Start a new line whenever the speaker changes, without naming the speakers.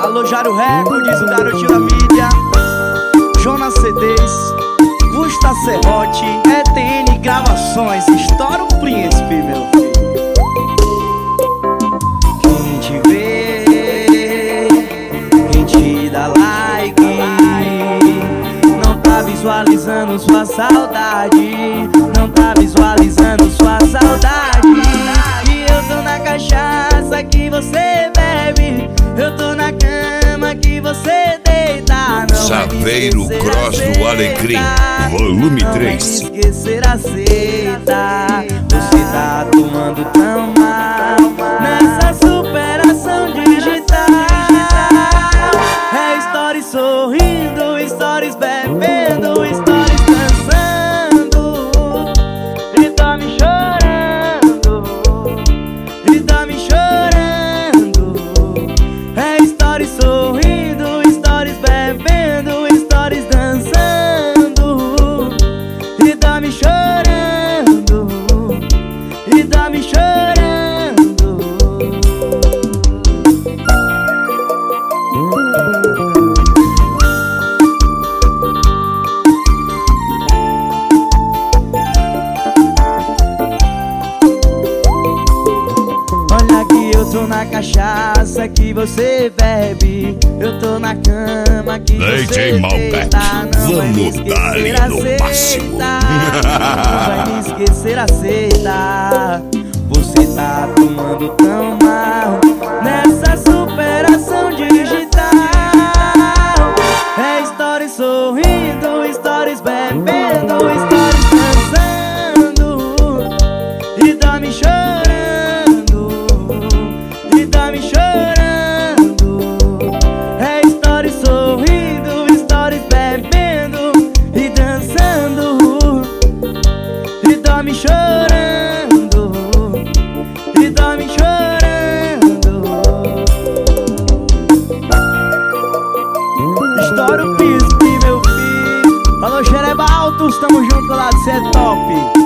Alô, Jário Records, o garotinho da mídia, Jonas CDs, Gusta Serrote, ETN Gravações, estoura o príncipe, meu filho. Quem te vê, quem te dá like, não tá visualizando sua saudade, não tá visualizando sua saudade. E eu tô na cachaça que você bebe, eu tô na cama que você deita. Não
Saveiro Cross do Alecrim, volume 3.
Não vai me esquecer, aceita. Você tá tomando tão mal nessa superação digital. É stories sorrindo, stories bebendo, stories dançando, e tá me chorando, e tá me chorando. É stories sorrindo, stories bebendo, stories dançando, e tá me chorando, e tá me chorando. Olha que eu tô na cachaça que você bebe, eu tô na cama que você deita. Não vai me esquecer, aceita. Não vai me esquecer, aceita. Você tá tomando tão mal nessa superação digital. É stories sorrindo, stories bebendo, stories dançando, e tá me chorando, e tá me chorando. É stories sorrindo, stories bebendo e dançando, e tá me chorando, e tá me chorando. Estoura o príncipe, meu filho. Falou, Xerebaltos, tamo junto lá, cê é top.